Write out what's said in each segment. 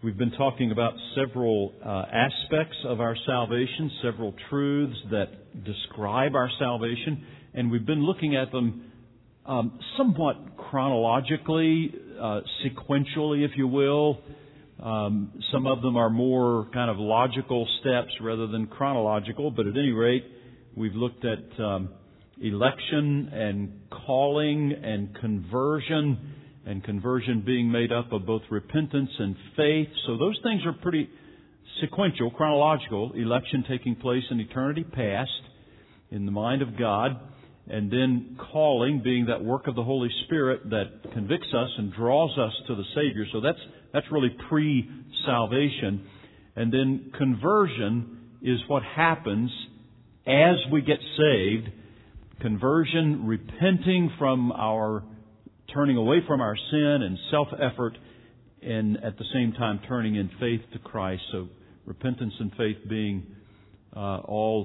We've been talking about several aspects of our salvation, several truths that describe our salvation, and we've been looking at them somewhat chronologically, sequentially, if you will. Some of them are more kind of logical steps rather than chronological, but at any rate, we've looked at election and calling and conversion being made up of both repentance and faith. So those things are pretty sequential, chronological. Election taking place in eternity past in the mind of God, and then calling being that work of the Holy Spirit that convicts us and draws us to the Savior. So that's really pre-salvation. And then conversion is what happens as we get saved. Conversion, repenting from our turning away from our sin and self-effort, and at the same time turning in faith to Christ. So repentance and faith being all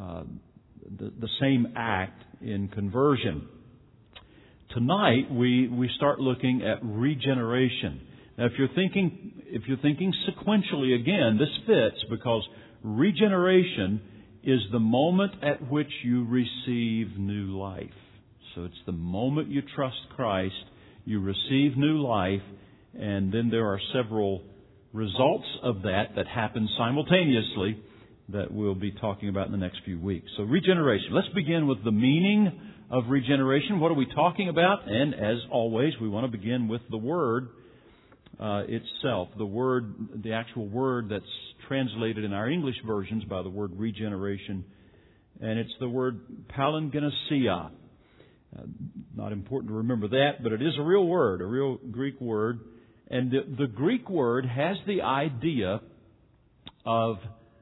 the same act in conversion. Tonight we start looking at regeneration. Now, if you're thinking sequentially again, this fits because regeneration is the moment at which you receive new life. So it's the moment you trust Christ, you receive new life, and then there are several results of that happen simultaneously that we'll be talking about in the next few weeks. So regeneration. Let's begin with the meaning of regeneration. What are we talking about? And as always, we want to begin with the word itself. The actual word that's translated in our English versions by the word regeneration. And it's the word palingenesia. Not important to remember that, but it is a real word, a real Greek word. And the Greek word has the idea of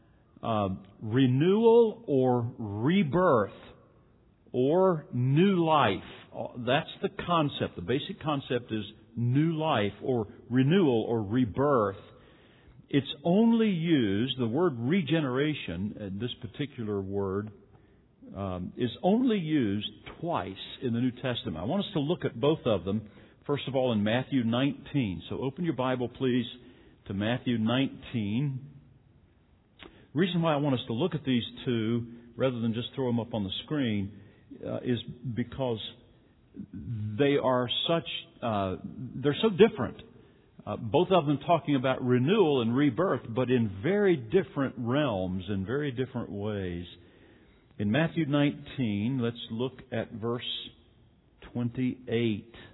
renewal or rebirth or new life. That's the concept. The basic concept is new life or renewal or rebirth. It's only used, the word regeneration, this particular word, is only used twice in the New Testament. I want us to look at both of them. First of all, in Matthew 19. So open your Bible, please, to Matthew 19. The reason why I want us to look at these two, rather than just throw them up on the screen, is because they are they're so different. Both of them talking about renewal and rebirth, but in very different realms, in very different ways. In Matthew 19, let's look at verse 28.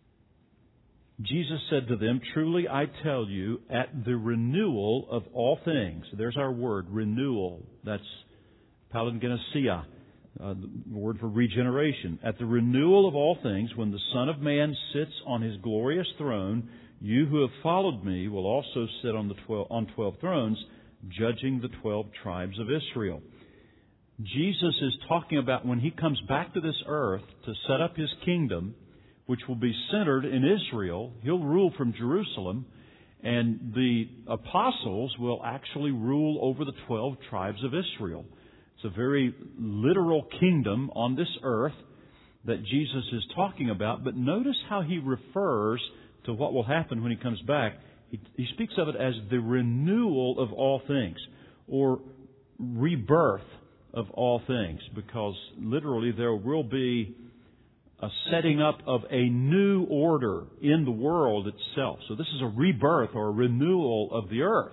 Jesus said to them, "Truly I tell you, at the renewal of all things," there's our word, renewal. That's palingenesia, the word for regeneration. "At the renewal of all things, when the Son of Man sits on His glorious throne, you who have followed me will also sit on 12 thrones, judging the 12 tribes of Israel." Jesus is talking about when He comes back to this earth to set up His kingdom, which will be centered in Israel. He'll rule from Jerusalem, and the apostles will actually rule over the 12 tribes of Israel. It's a very literal kingdom on this earth that Jesus is talking about, but notice how He refers to what will happen when He comes back. He speaks of it as the renewal of all things, or rebirth of all things, because literally there will be a setting up of a new order in the world itself. So this is a rebirth or a renewal of the earth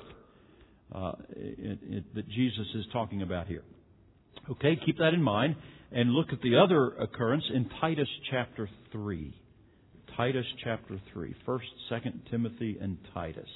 that Jesus is talking about here. Okay, keep that in mind and look at the other occurrence in Titus chapter 3. Titus chapter 3. 1st, 2nd Timothy, and Titus.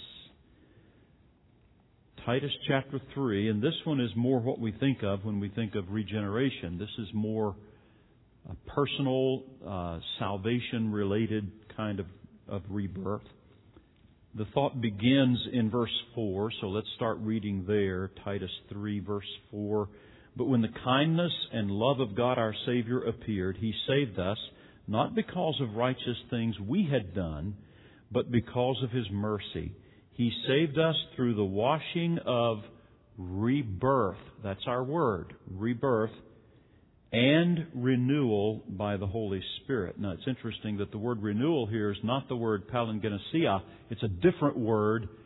Titus chapter 3, and this one is more what we think of when we think of regeneration. This is more a personal, salvation-related kind of rebirth. The thought begins in verse 4, so let's start reading there. Titus 3, verse 4. "But when the kindness and love of God our Savior appeared, He saved us, not because of righteous things we had done, but because of His mercy. He saved us through the washing of rebirth." That's our word, rebirth. "And renewal by the Holy Spirit." Now, it's interesting that the word renewal here is not the word palingenesia. It's a different word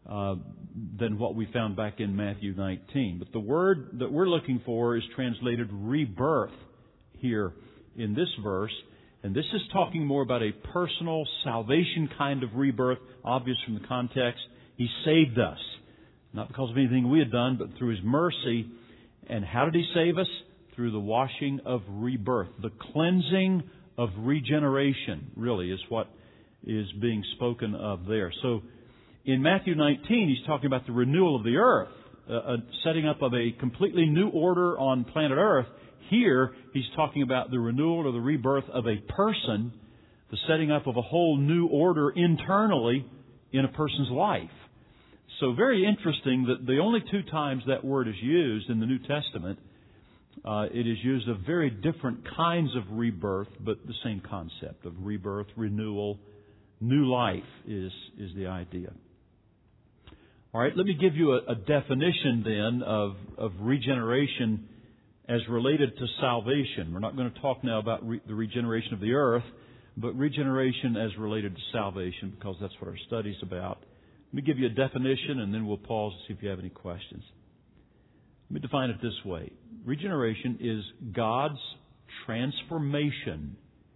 than what we found back in Matthew 19. But the word that we're looking for is translated rebirth here in this verse. And this is talking more about a personal salvation kind of rebirth, obvious from the context. He saved us, not because of anything we had done, but through His mercy. And how did He save us? Through the washing of rebirth. The cleansing of regeneration, really, is what is being spoken of there. So, in Matthew 19, He's talking about the renewal of the earth, setting up of a completely new order on planet Earth. Here, He's talking about the renewal or the rebirth of a person, the setting up of a whole new order internally in a person's life. So very interesting that the only two times that word is used in the New Testament, it is used of very different kinds of rebirth, but the same concept of rebirth, renewal, new life is the idea. All right, let me give you a definition then of regeneration as related to salvation. We're not going to talk now about the regeneration of the earth, but regeneration as related to salvation, because that's what our study's about. Let me give you a definition, and then we'll pause to see if you have any questions. Let me define it this way. Regeneration is God's transformation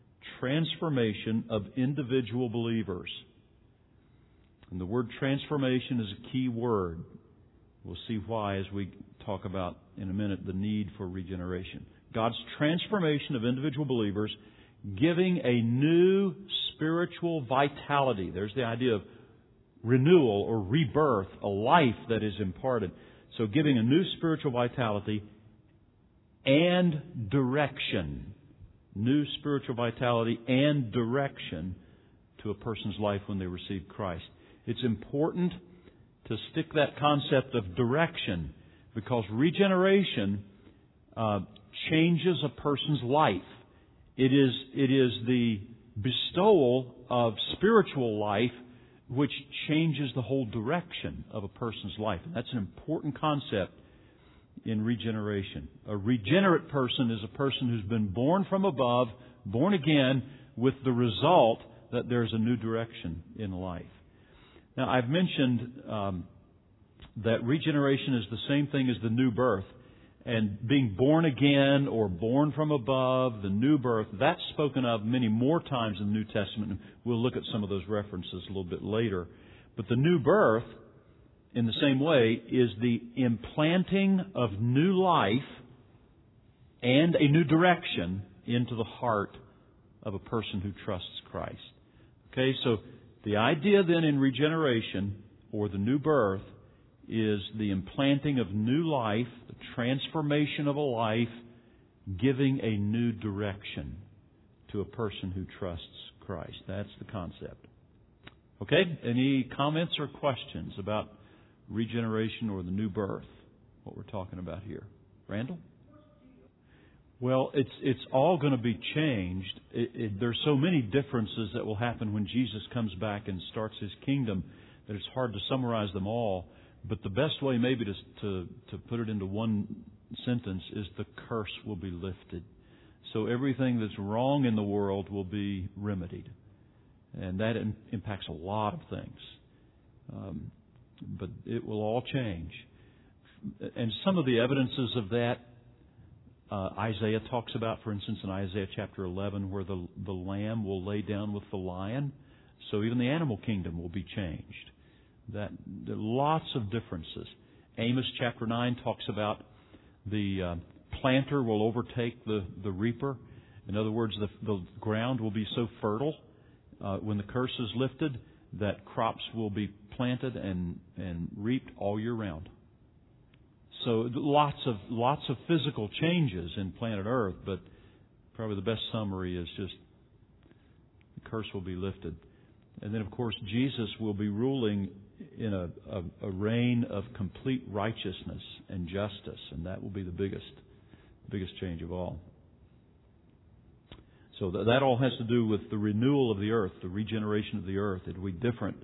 of individual believers. And the word transformation is a key word. We'll see why as we talk about in a minute the need for regeneration. God's transformation of individual believers, giving a new spiritual vitality. There's the idea of renewal or rebirth, a life that is imparted. So giving a new spiritual vitality and direction. New spiritual vitality and direction to a person's life when they receive Christ. It's important to stick that concept of direction, because regeneration changes a person's life. It is the bestowal of spiritual life which changes the whole direction of a person's life. And that's an important concept in regeneration. A regenerate person is a person who's been born from above, born again, with the result that there's a new direction in life. Now, I've mentioned that regeneration is the same thing as the new birth. And being born again or born from above, the new birth, that's spoken of many more times in the New Testament. We'll look at some of those references a little bit later. But the new birth, in the same way, is the implanting of new life and a new direction into the heart of a person who trusts Christ. Okay, so the idea then in regeneration, or the new birth, is the implanting of new life, the transformation of a life, giving a new direction to a person who trusts Christ. That's the concept. Okay, any comments or questions about regeneration or the new birth, what we're talking about here? Randall? Well, it's all going to be changed. There's so many differences that will happen when Jesus comes back and starts His kingdom that it's hard to summarize them all. But the best way maybe to put it into one sentence is the curse will be lifted. So everything that's wrong in the world will be remedied. And that impacts a lot of things. But it will all change. And some of the evidences of that, Isaiah talks about, for instance, in Isaiah chapter 11, where the lamb will lay down with the lion. So even the animal kingdom will be changed. That there are lots of differences. Amos chapter 9 talks about the planter will overtake the reaper. In other words, the ground will be so fertile when the curse is lifted that crops will be planted and reaped all year round. So lots of physical changes in planet Earth, but probably the best summary is just the curse will be lifted. And then, of course, Jesus will be ruling in a reign of complete righteousness and justice, and that will be the biggest change of all. So that all has to do with the renewal of the earth, the regeneration of the earth. It will be different.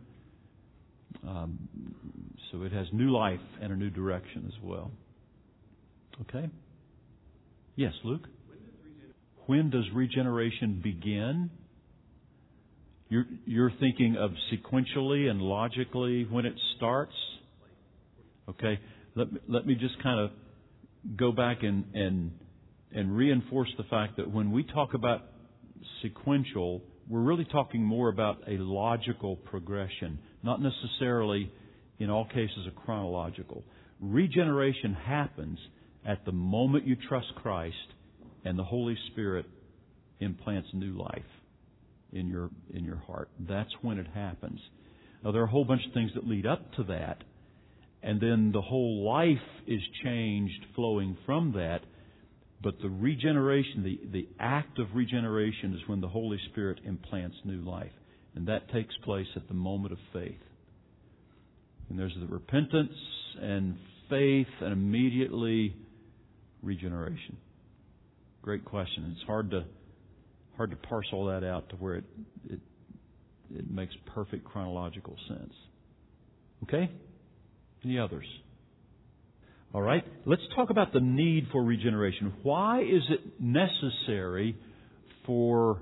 So it has new life and a new direction as well. Okay? Yes, Luke? When does regeneration begin? You're thinking of sequentially and logically when it starts? Okay. Let me just kind of go back and reinforce the fact that when we talk about sequential, we're really talking more about a logical progression, not necessarily in all cases a chronological. Regeneration happens at the moment you trust Christ and the Holy Spirit implants new life in your heart. That's when it happens. Now, there are a whole bunch of things that lead up to that, and then the whole life is changed flowing from that. But the regeneration, the act of regeneration is when the Holy Spirit implants new life. And that takes place at the moment of faith. And there's the repentance and faith and immediately regeneration. Great question. It's hard to parse all that out to where it makes perfect chronological sense. Okay? Any others? All right. Let's talk about the need for regeneration. Why is it necessary for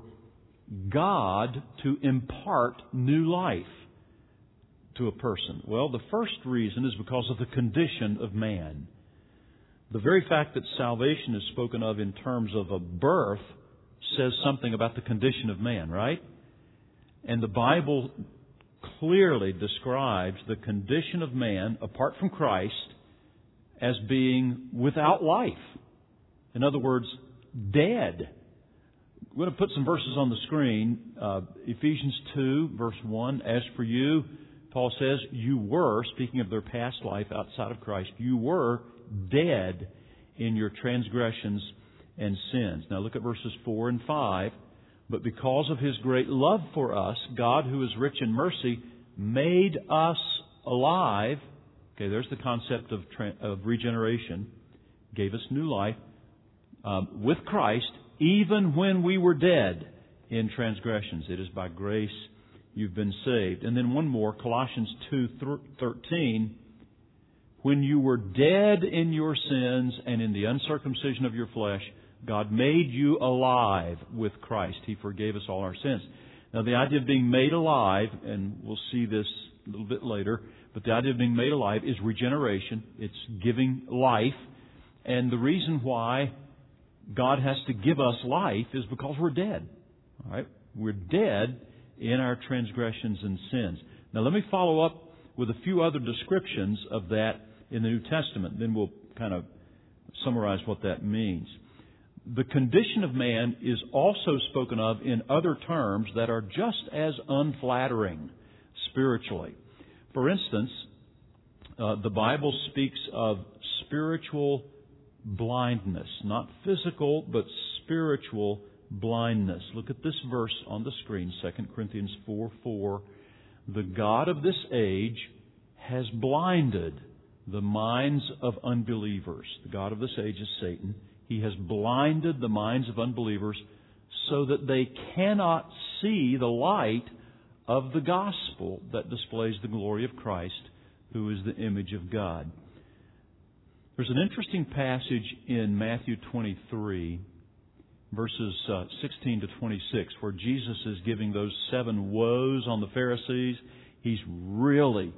God to impart new life to a person? Well, the first reason is because of the condition of man. The very fact that salvation is spoken of in terms of a birth says something about the condition of man, right? And the Bible clearly describes the condition of man apart from Christ as being without life. In other words, dead. We're going to put some verses on the screen. Ephesians 2, verse 1. As for you, Paul says, you were, speaking of their past life outside of Christ, you were dead in your transgressions and sins. Now look at verses 4 and 5. But because of His great love for us, God, who is rich in mercy, made us alive. Okay, there's the concept of regeneration. Gave us new life with Christ, even when we were dead in transgressions. It is by grace you've been saved. And then one more, Colossians 2:13. When you were dead in your sins and in the uncircumcision of your flesh, God made you alive with Christ. He forgave us all our sins. Now, the idea of being made alive, and we'll see this a little bit later, but the idea of being made alive is regeneration. It's giving life. And the reason why God has to give us life is because we're dead. All right? We're dead in our transgressions and sins. Now, let me follow up with a few other descriptions of that in the New Testament. Then we'll kind of summarize what that means. The condition of man is also spoken of in other terms that are just as unflattering spiritually. For instance, the Bible speaks of spiritual blindness, not physical, but spiritual blindness. Look at this verse on the screen, 2 Corinthians 4:4. The God of this age has blinded the minds of unbelievers. The God of this age is Satan. He has blinded the minds of unbelievers so that they cannot see the light of the gospel that displays the glory of Christ, who is the image of God. There's an interesting passage in Matthew 23, verses 16 to 26, where Jesus is giving those 7 woes on the Pharisees. He's really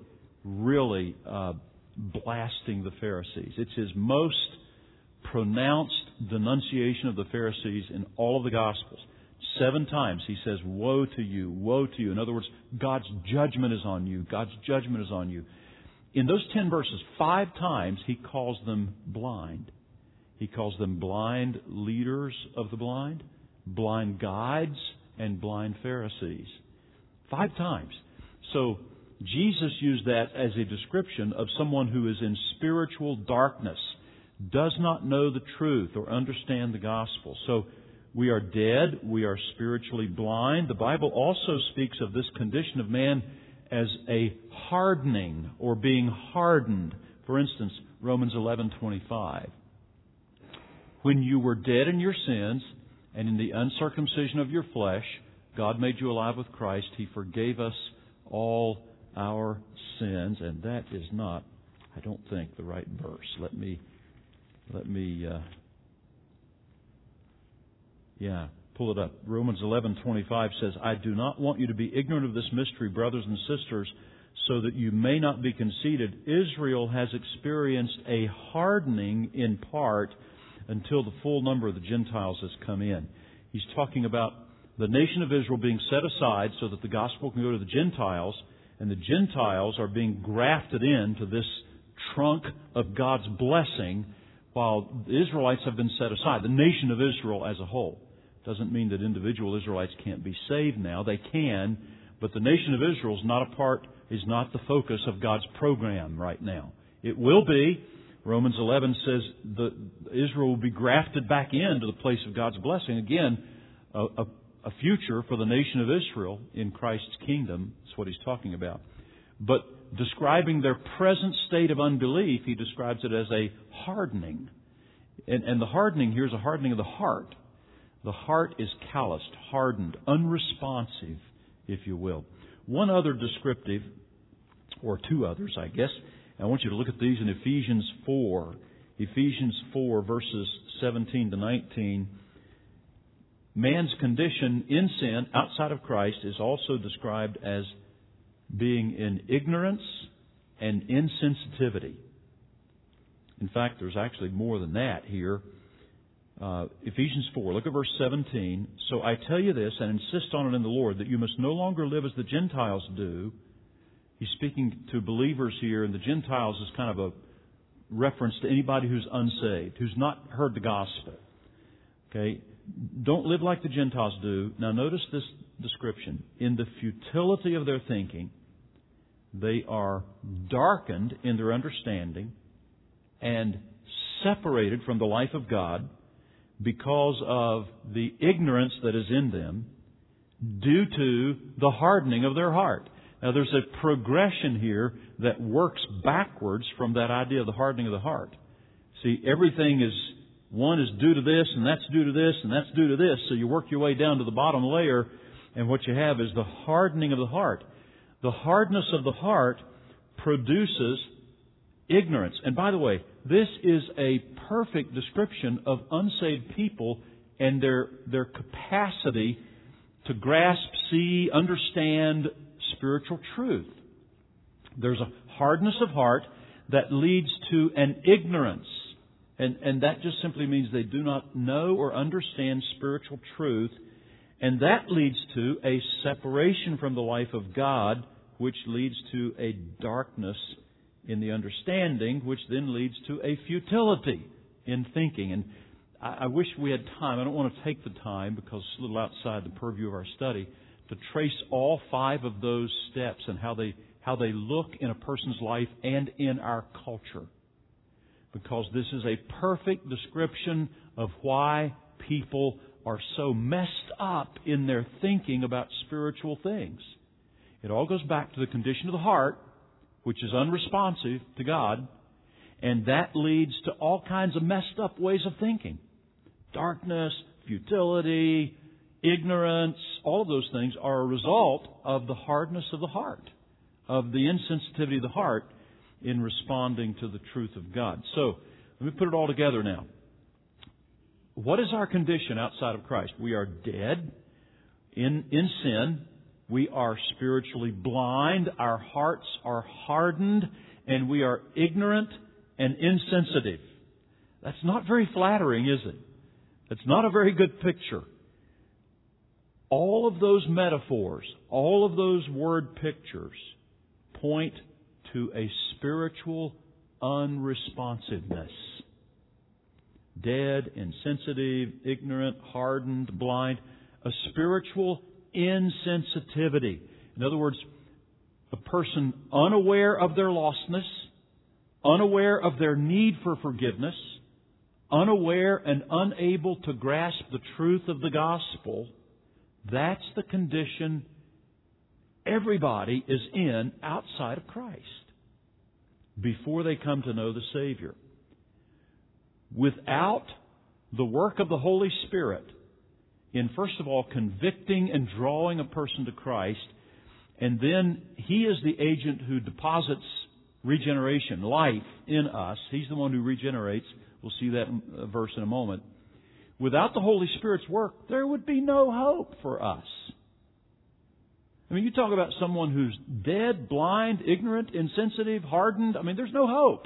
blasting the Pharisees. It's His most pronounced denunciation of the Pharisees in all of the Gospels. 7 times He says, woe to you, woe to you. In other words, God's judgment is on you. God's judgment is on you. In those 10 verses, 5 times He calls them blind. He calls them blind leaders of the blind guides, and blind Pharisees. 5 times. So Jesus used that as a description of someone who is in spiritual darkness, does not know the truth or understand the gospel. So we are dead. We are spiritually blind. The Bible also speaks of this condition of man as a hardening or being hardened. For instance, Romans 11:25. When you were dead in your sins and in the uncircumcision of your flesh, God made you alive with Christ. He forgave us all our sins. And that is not, I don't think, the right verse. Let me pull it up. Romans 11:25 says, I do not want you to be ignorant of this mystery, brothers and sisters, so that you may not be conceited. Israel has experienced a hardening in part until the full number of the Gentiles has come in. He's talking about the nation of Israel being set aside so that the gospel can go to the Gentiles, and the Gentiles are being grafted into this trunk of God's blessing while the Israelites have been set aside. The nation of Israel as a whole. Doesn't mean that individual Israelites can't be saved now. They can, but the nation of Israel is not the focus of God's program right now. It will be. Romans 11 says that Israel will be grafted back into the place of God's blessing. Again, a future for the nation of Israel in Christ's kingdom. That's what he's talking about. But describing their present state of unbelief, he describes it as a hardening. And the hardening here is a hardening of the heart. The heart is calloused, hardened, unresponsive, if you will. One other descriptive, or two others, I guess. I want you to look at these in Ephesians 4. Ephesians 4, verses 17 to 19. Man's condition in sin, outside of Christ, is also described as being in ignorance and insensitivity. In fact, there's actually more than that here. Ephesians 4, look at verse 17. So I tell you this, and insist on it in the Lord, that you must no longer live as the Gentiles do. He's speaking to believers here, and the Gentiles is kind of a reference to anybody who's unsaved, who's not heard the gospel. Okay? Don't live like the Gentiles do. Now notice this description. In the futility of their thinking, they are darkened in their understanding and separated from the life of God because of the ignorance that is in them due to the hardening of their heart. Now there's a progression here that works backwards from that idea of the hardening of the heart. See, everything is, one is due to this, and that's due to this, and that's due to this. So you work your way down to the bottom layer, and what you have is the hardening of the heart. The hardness of the heart produces ignorance. And by the way, this is a perfect description of unsaved people and their capacity to grasp, see, understand spiritual truth. There's a hardness of heart that leads to an ignorance. And that just simply means they do not know or understand spiritual truth. And that leads to a separation from the life of God, which leads to a darkness in the understanding, which then leads to a futility in thinking. And I wish we had time. I don't want to take the time, because it's a little outside the purview of our study, to trace all 5 of those steps and how they look in a person's life and in our culture. Because this is a perfect description of why people are so messed up in their thinking about spiritual things. It all goes back to the condition of the heart, which is unresponsive to God, and that leads to all kinds of messed up ways of thinking. Darkness, futility, ignorance, all of those things are a result of the hardness of the heart, of the insensitivity of the heart in responding to the truth of God. So, let me put it all together now. What is our condition outside of Christ? We are dead in sin. We are spiritually blind. Our hearts are hardened. And we are ignorant and insensitive. That's not very flattering, is it? It's not a very good picture. All of those metaphors, all of those word pictures point to a spiritual unresponsiveness. Dead, insensitive, ignorant, hardened, blind. A spiritual insensitivity. In other words, a person unaware of their lostness, unaware of their need for forgiveness, unaware and unable to grasp the truth of the gospel. That's the condition everybody is in outside of Christ before they come to know the Savior. Without the work of the Holy Spirit in, first of all, convicting and drawing a person to Christ, and then He is the agent who deposits regeneration, life in us. He's the one who regenerates. We'll see that verse in a moment. Without the Holy Spirit's work, there would be no hope for us. I mean, you talk about someone who's dead, blind, ignorant, insensitive, hardened. I mean, there's no hope.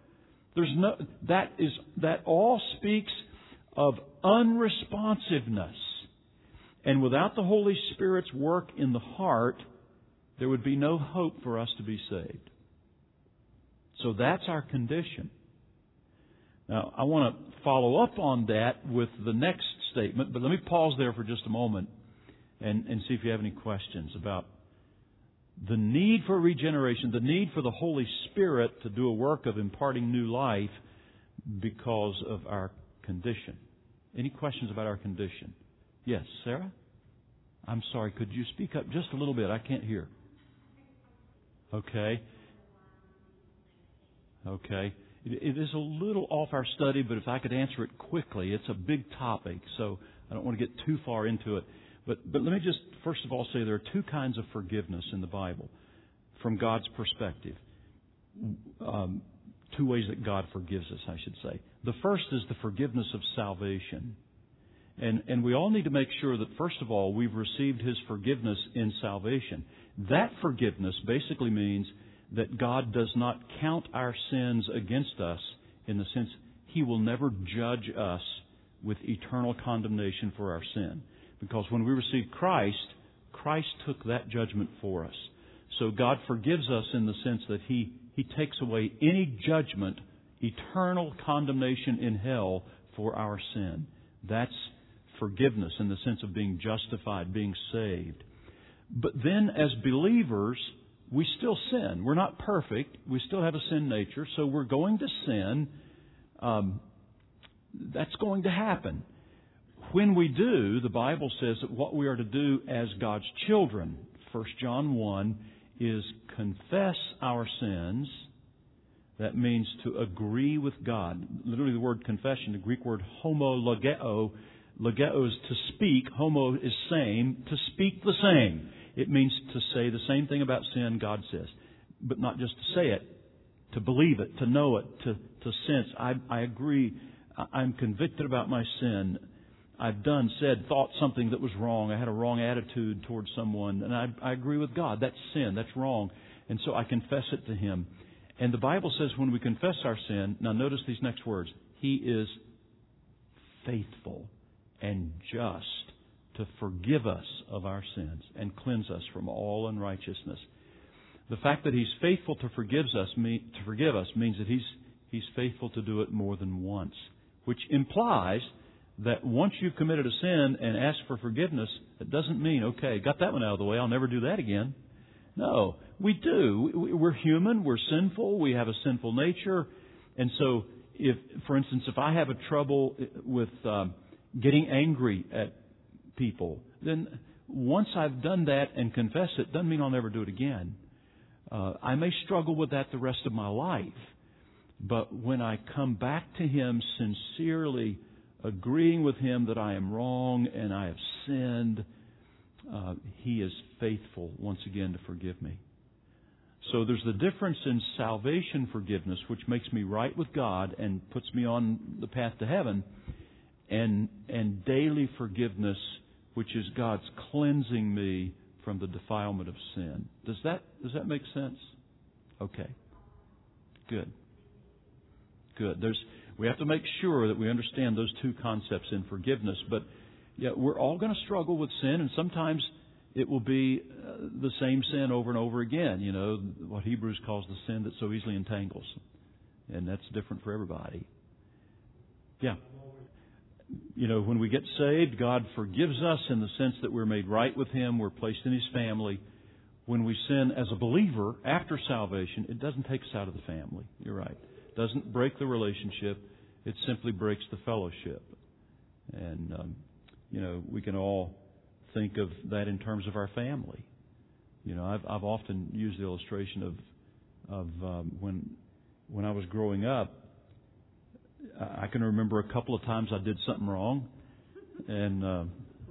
That all speaks of unresponsiveness. And without the Holy Spirit's work in the heart, there would be no hope for us to be saved. So that's our condition. Now, I want to follow up on that with the next statement, but let me pause there for just a moment and see if you have any questions about the need for regeneration, the need for the Holy Spirit to do a work of imparting new life because of our condition. Any questions about our condition? Yes, Sarah? I'm sorry, could you speak up just a little bit? I can't hear. Okay. It is a little off our study, but if I could answer it quickly, it's a big topic, so I don't want to get too far into it. But let me just, first of all, say there are two kinds of forgiveness in the Bible from God's perspective. Two ways that God forgives us, I should say. The first is the forgiveness of salvation. And we all need to make sure that, first of all, we've received His forgiveness in salvation. That forgiveness basically means that God does not count our sins against us in the sense He will never judge us with eternal condemnation for our sin. Because when we receive Christ, Christ took that judgment for us. So God forgives us in the sense that He takes away any judgment, eternal condemnation in hell for our sin. That's forgiveness in the sense of being justified, being saved. But then as believers, we still sin. We're not perfect. We still have a sin nature, so we're going to sin. That's going to happen. When we do, the Bible says that what we are to do as God's children, 1 John 1, is confess our sins. That means to agree with God. Literally the word confession, the Greek word homologeo. Logeo is to speak. Homo is same. To speak the same. It means to say the same thing about sin God says. But not just to say it, to believe it, to know it, to sense. I agree. I'm convicted about my sin. I've done, said, thought something that was wrong. I had a wrong attitude towards someone. And I agree with God. That's sin. That's wrong. And so I confess it to Him. And the Bible says when we confess our sin, now notice these next words, He is faithful and just to forgive us of our sins and cleanse us from all unrighteousness. The fact that He's faithful to forgive us means that He's faithful to do it more than once, which implies that once you've committed a sin and asked for forgiveness, it doesn't mean, okay, got that one out of the way, I'll never do that again. No, we do. We're human, we're sinful, we have a sinful nature. And so, for instance, if I have a trouble with getting angry at people, then once I've done that and confessed it, doesn't mean I'll never do it again. I may struggle with that the rest of my life. But when I come back to Him sincerely, agreeing with Him that I am wrong and I have sinned, He is faithful once again to forgive me. So there's the difference in salvation forgiveness, which makes me right with God and puts me on the path to heaven, and daily forgiveness, which is God's cleansing me from the defilement of sin. Does that make sense? Okay. Good. We have to make sure that we understand those two concepts in forgiveness. But yeah, we're all going to struggle with sin, and sometimes it will be the same sin over and over again. You know, what Hebrews calls the sin that so easily entangles. And that's different for everybody. Yeah. You know, when we get saved, God forgives us in the sense that we're made right with Him. We're placed in His family. When we sin as a believer after salvation, it doesn't take us out of the family. You're right. It doesn't break the relationship. It simply breaks the fellowship. And, you know, we can all think of that in terms of our family. You know, I've often used the illustration of when I was growing up, I can remember a couple of times I did something wrong, and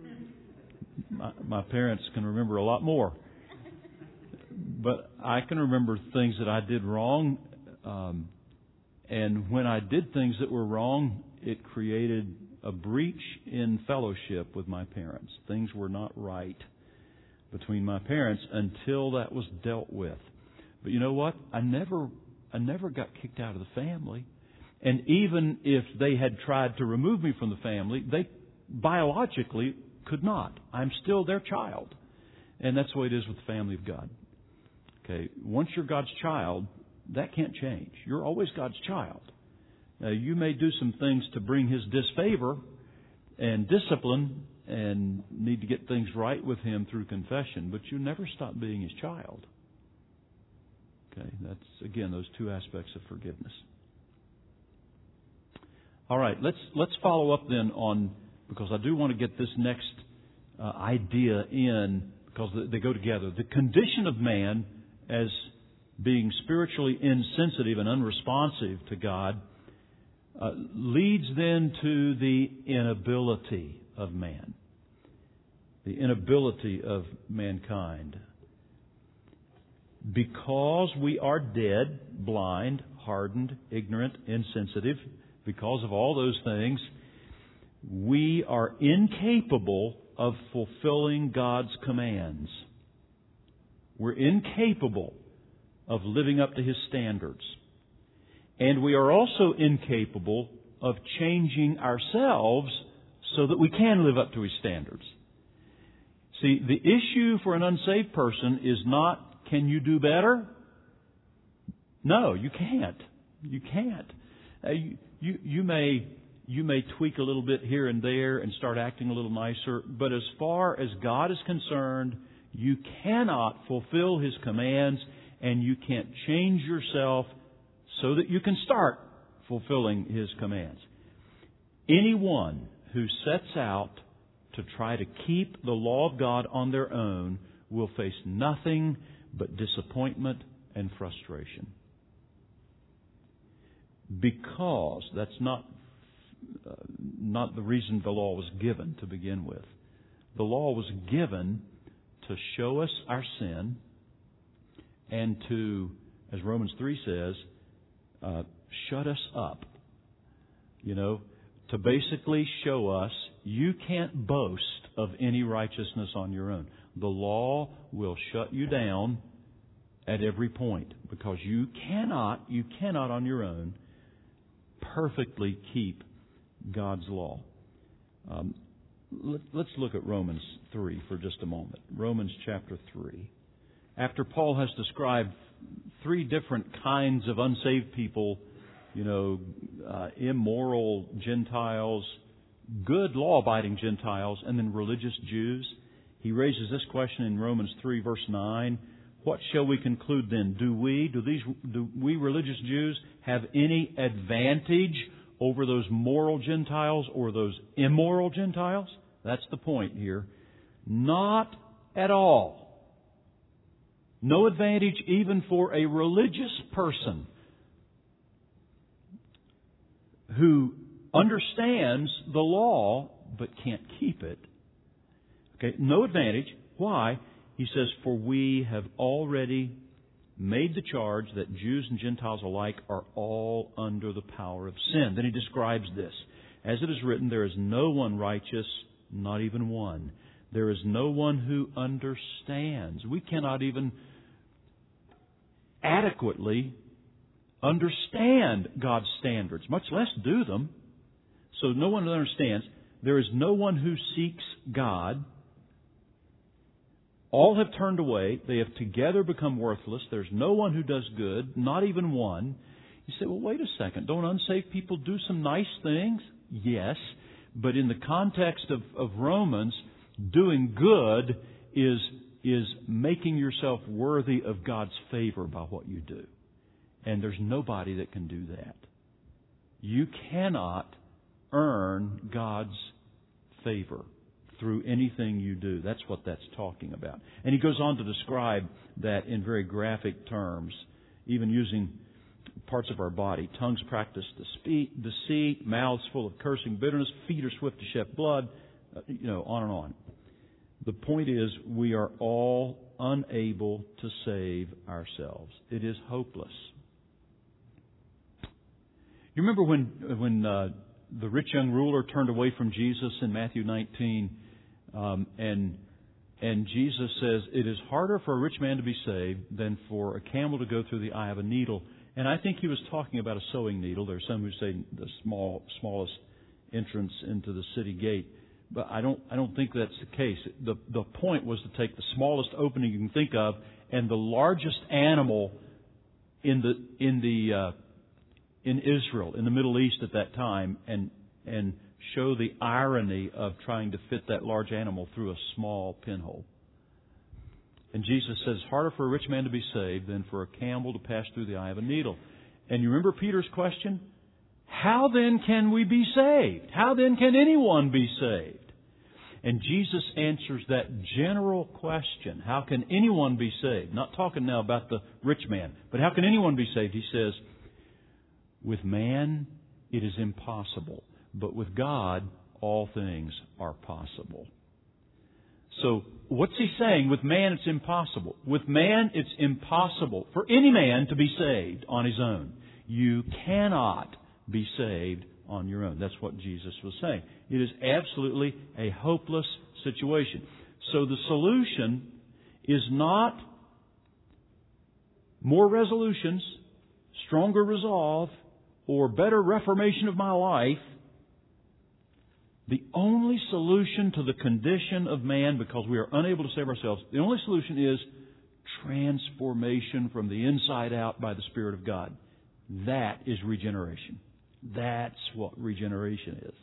my parents can remember a lot more. But I can remember things that I did wrong, and when I did things that were wrong, it created a breach in fellowship with my parents. Things were not right between my parents until that was dealt with. But you know what? I never got kicked out of the family. And even if they had tried to remove me from the family, they biologically could not. I'm still their child. And that's the way it is with the family of God. Okay, once you're God's child, that can't change. You're always God's child. Now, you may do some things to bring His disfavor and discipline and need to get things right with Him through confession, but you never stop being His child. Okay, that's, again, those two aspects of forgiveness. All right, let's follow up then on, because I do want to get this next idea in, because they go together. The condition of man as being spiritually insensitive and unresponsive to God leads then to the inability of man. The inability of mankind. Because we are dead, blind, hardened, ignorant, insensitive, because of all those things, we are incapable of fulfilling God's commands. We're incapable of living up to His standards. And we are also incapable of changing ourselves so that we can live up to His standards. See, the issue for an unsaved person is not, can you do better? No, you can't. You can't. You may tweak a little bit here and there and start acting a little nicer, but as far as God is concerned, you cannot fulfill His commands, and you can't change yourself so that you can start fulfilling His commands. Anyone who sets out to try to keep the law of God on their own will face nothing but disappointment and frustration. Because that's not the reason the law was given to begin with. The law was given to show us our sin and to, as Romans 3 says, shut us up. To basically show us you can't boast of any righteousness on your own. The law will shut you down at every point because you cannot on your own perfectly keep God's law. Let's look at Romans 3 for just a moment. Romans chapter 3. After Paul has described three different kinds of unsaved people, immoral Gentiles, good law-abiding Gentiles, and then religious Jews, he raises this question in Romans 3 verse 9. What shall we conclude then? Do we religious Jews have any advantage over those moral Gentiles or those immoral Gentiles? That's the point here. Not at all. No advantage even for a religious person who understands the law but can't keep it. Okay, no advantage. Why? He says, for we have already made the charge that Jews and Gentiles alike are all under the power of sin. Then he describes this. As it is written, there is no one righteous, not even one. There is no one who understands. We cannot even adequately understand God's standards, much less do them. So no one understands. There is no one who seeks God. All have turned away. They have together become worthless. There's no one who does good, not even one. You say, well, wait a second. Don't unsaved people do some nice things? Yes. But in the context of Romans, doing good is making yourself worthy of God's favor by what you do. And there's nobody that can do that. You cannot earn God's favor through anything you do. That's what that's talking about. And he goes on to describe that in very graphic terms, even using parts of our body. Tongues practice deceit, mouths full of cursing, bitterness, feet are swift to shed blood, on and on. The point is, we are all unable to save ourselves. It is hopeless. You remember when the rich young ruler turned away from Jesus in Matthew 19, and Jesus says, "It is harder for a rich man to be saved than for a camel to go through the eye of a needle." And I think he was talking about a sewing needle. There are some who say the smallest entrance into the city gate, but I don't think that's the case. The point was to take the smallest opening you can think of and the largest animal in Israel, in the Middle East at that time, and show the irony of trying to fit that large animal through a small pinhole. And Jesus says, harder for a rich man to be saved than for a camel to pass through the eye of a needle. And you remember Peter's question? How then can we be saved? How then can anyone be saved? And Jesus answers that general question. How can anyone be saved? Not talking now about the rich man, but how can anyone be saved? He says, with man it is impossible, but with God all things are possible. So, what's he saying? With man it's impossible. With man it's impossible for any man to be saved on his own. You cannot be saved on your own. That's what Jesus was saying. It is absolutely a hopeless situation. So the solution is not more resolutions, stronger resolve, or better reformation of my life. The only solution to the condition of man, because we are unable to save ourselves, the only solution is transformation from the inside out by the Spirit of God. That is regeneration. That's what regeneration is.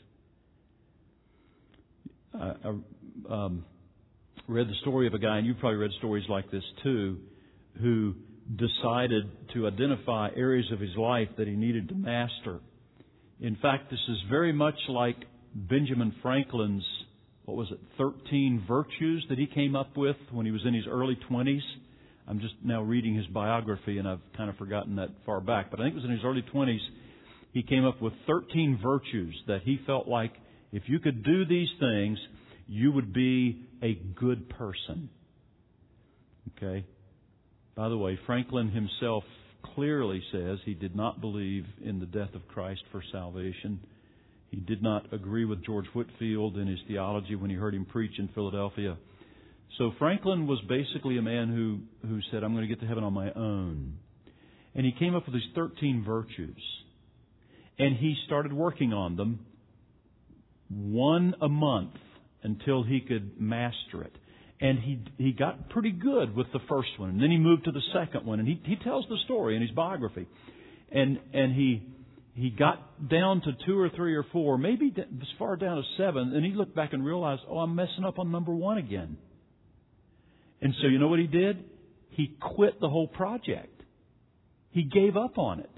I read the story of a guy, and you've probably read stories like this too, who decided to identify areas of his life that he needed to master. In fact, this is very much like Benjamin Franklin's, 13 virtues that he came up with when he was in his early 20s. I'm just now reading his biography, and I've kind of forgotten that far back. But I think it was in his early 20s, he came up with 13 virtues that he felt like if you could do these things, you would be a good person. Okay? By the way, Franklin himself clearly says he did not believe in the death of Christ for salvation. He did not agree with George Whitefield in his theology when he heard him preach in Philadelphia. So Franklin was basically a man who said, I'm going to get to heaven on my own. And he came up with these 13 virtues. And he started working on them one a month until he could master it. And he got pretty good with the first one. And then he moved to the second one. And he tells the story in his biography. And he got down to 2 or 3 or 4, maybe as far down as 7. And he looked back and realized, I'm messing up on number 1 again. And so you know what he did? He quit the whole project. He gave up on it.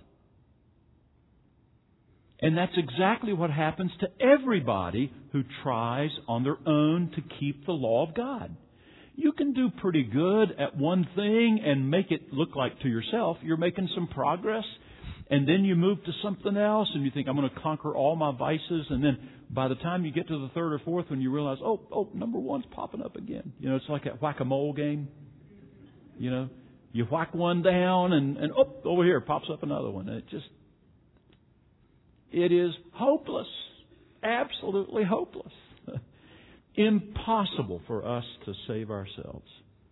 And that's exactly what happens to everybody who tries on their own to keep the law of God. You can do pretty good at one thing and make it look like to yourself you're making some progress. And then you move to something else and you think, I'm going to conquer all my vices. And then by the time you get to the 3rd or 4th one, you realize, number 1's popping up again. You know, it's like a whack-a-mole game. You know, you whack one down and over here pops up another one. And it is hopeless. Absolutely hopeless. Impossible for us to save ourselves.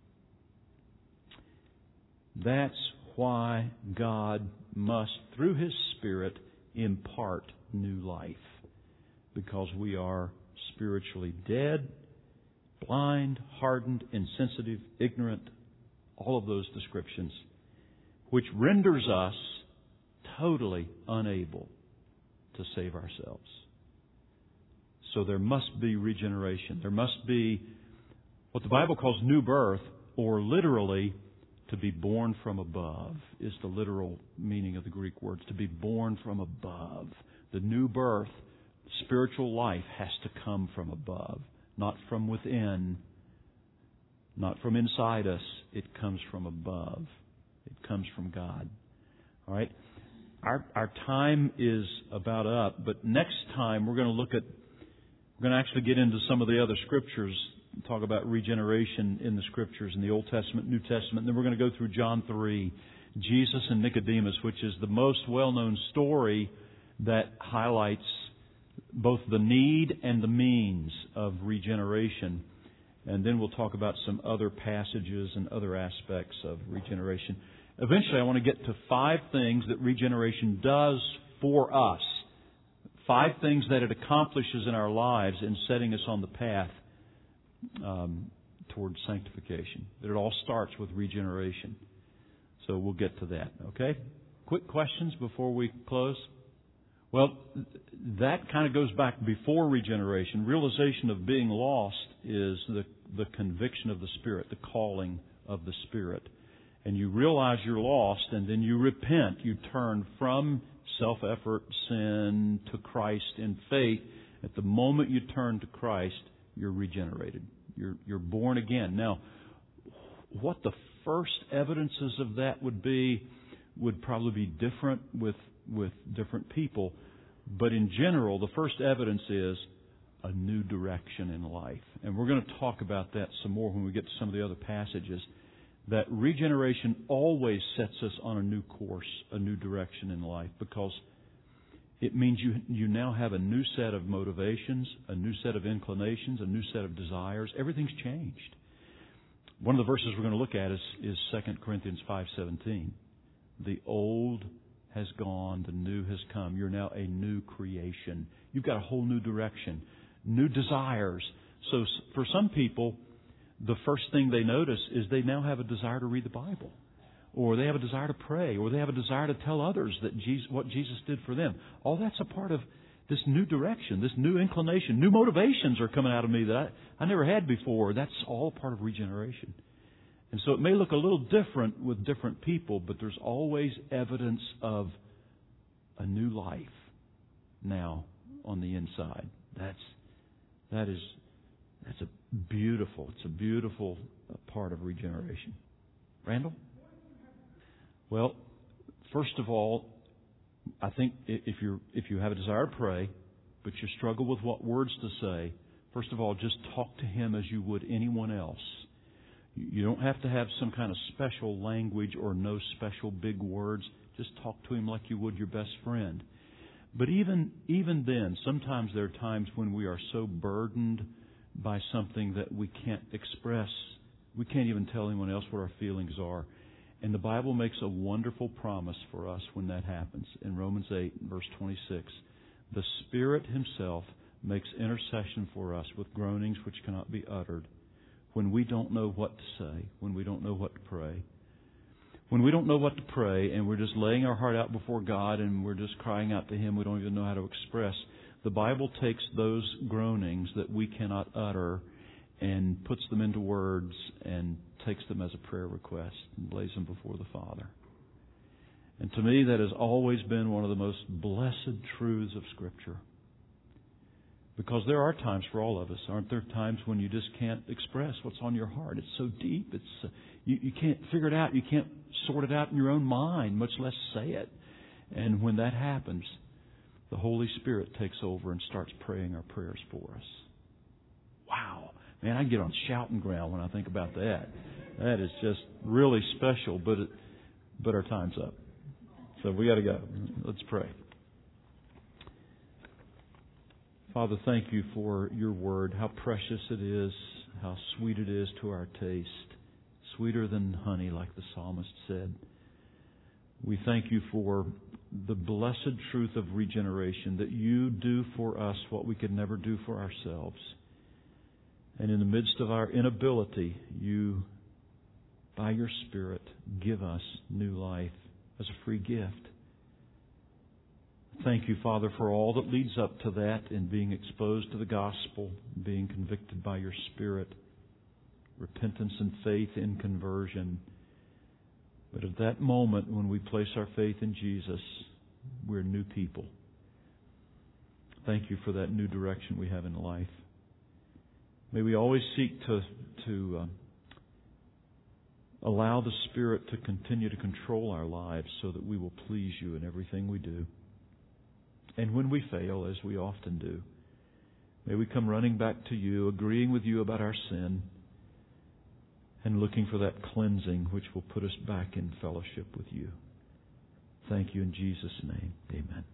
That's why God must, through His Spirit, impart new life. Because we are spiritually dead, blind, hardened, insensitive, ignorant, all of those descriptions, which renders us totally unable to save ourselves. So there must be regeneration. There must be what the Bible calls new birth, or literally to be born from above is the literal meaning of the Greek words. To be born from above. The new birth, spiritual life has to come from above, not from within, not from inside us. It comes from above. It comes from God. All right? Our time is about up, but next time we're going to actually get into some of the other scriptures, talk about regeneration in the scriptures in the Old Testament, New Testament. And then we're going to go through John 3, Jesus and Nicodemus, which is the most well-known story that highlights both the need and the means of regeneration. And then we'll talk about some other passages and other aspects of regeneration. Eventually, I want to get to 5 things that regeneration does for us. 5 things that it accomplishes in our lives in setting us on the path towards sanctification. That it all starts with regeneration. So we'll get to that, okay? Quick questions before we close? Well, that kind of goes back before regeneration. Realization of being lost is the conviction of the Spirit, the calling of the Spirit. And you realize you're lost, and then you repent. You turn from self-effort, sin, to Christ in faith. At the moment you turn to Christ, you're regenerated. You're born again. Now, what the first evidences of that would probably be different with different people. But in general, the first evidence is a new direction in life. And we're going to talk about that some more when we get to some of the other passages. That regeneration always sets us on a new course, a new direction in life, because it means you now have a new set of motivations, a new set of inclinations, a new set of desires. Everything's changed. One of the verses we're going to look at is 2 Corinthians 5:17. The old has gone, the new has come. You're now a new creation. You've got a whole new direction, new desires. So for some people, the first thing they notice is they now have a desire to read the Bible, or they have a desire to pray, or they have a desire to tell others that what Jesus did for them. All that's a part of this new direction, this new inclination. New motivations are coming out of me that I never had before. That's all part of regeneration. And so it may look a little different with different people, but there's always evidence of a new life now on the inside. That's a beautiful part of regeneration. Randall? Well, first of all, I think if you have a desire to pray, but you struggle with what words to say, first of all, just talk to Him as you would anyone else. You don't have to have some kind of special language or no special big words. Just talk to Him like you would your best friend. But even then, sometimes there are times when we are so burdened by something that we can't express. We can't even tell anyone else what our feelings are. And the Bible makes a wonderful promise for us when that happens. In Romans 8, verse 26, the Spirit Himself makes intercession for us with groanings which cannot be uttered. When we don't know what to say, when we don't know what to pray. When we don't know what to pray and we're just laying our heart out before God and we're just crying out to Him, we don't even know how to express. The Bible takes those groanings that we cannot utter and puts them into words and takes them as a prayer request and lays them before the Father. And to me, that has always been one of the most blessed truths of Scripture. Because there are times for all of us, aren't there? Times when you just can't express what's on your heart. It's so deep. You can't figure it out. You can't sort it out in your own mind, much less say it. And when that happens, the Holy Spirit takes over and starts praying our prayers for us. Wow. Man, I get on shouting ground when I think about that. That is just really special, but our time's up. So we got to go. Let's pray. Father, thank You for Your Word, how precious it is, how sweet it is to our taste, sweeter than honey, like the psalmist said. We thank You for the blessed truth of regeneration, that You do for us what we could never do for ourselves. And in the midst of our inability, You, by Your Spirit, give us new life as a free gift. Thank You, Father, for all that leads up to that in being exposed to the gospel, being convicted by Your Spirit, repentance and faith in conversion. But at that moment when we place our faith in Jesus, we're new people. Thank You for that new direction we have in life. May we always seek to allow the Spirit to continue to control our lives so that we will please You in everything we do. And when we fail, as we often do, may we come running back to You, agreeing with You about our sin, and looking for that cleansing which will put us back in fellowship with You. Thank You in Jesus' name. Amen.